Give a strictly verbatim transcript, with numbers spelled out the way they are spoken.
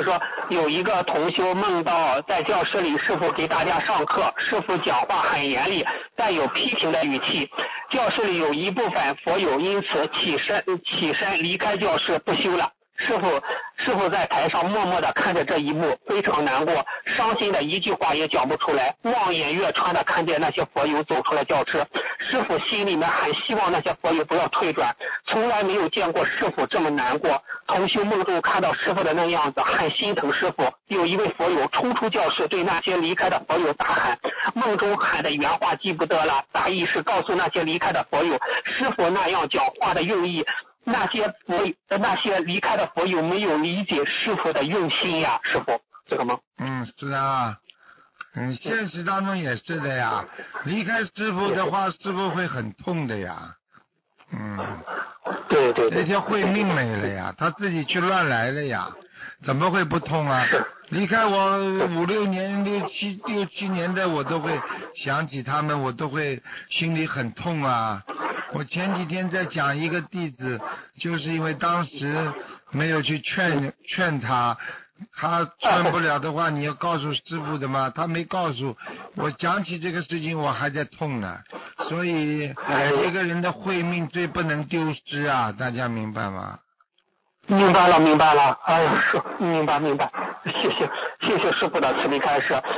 就是说有一个同修梦到在教室里师傅给大家上课，师傅讲话很严厉，带有批评的语气，教室里有一部分佛友因此起身起身离开教室不修了。师傅师傅在台上默默地看着这一幕，非常难过，伤心的一句话也讲不出来，望眼月穿的看见那些佛友走出了教室，师傅心里面很希望那些佛友不要退转，从来没有见过师傅这么难过。同修梦中看到师傅的那样子，很心疼师傅。有一位佛友冲出教室，对那些离开的佛友大喊，梦中喊的原话记不得了，大意是告诉那些离开的佛友，师傅那样讲话的用意，那些佛那些离开的佛友没有理解师傅的用心呀，师傅，这个吗？ 嗯，是啊，嗯，现实当中也是的呀。离开师傅的话，师傅会很痛的呀。嗯， 对对对， 那条慧命没了呀，他自己去乱来了呀，怎么会不痛啊？离开我五六年、六七六七年的，我都会想起他们，我都会心里很痛啊。我前几天在讲一个弟子，就是因为当时没有去劝劝他，他劝不了的话，你要告诉师父的嘛，他没告诉我。讲起这个事情，我还在痛呢。所以一个人的慧命最不能丢失啊，大家明白吗？ 明白了，明白了。哎呀，是明白明白，谢谢谢谢师傅的慈悲开示。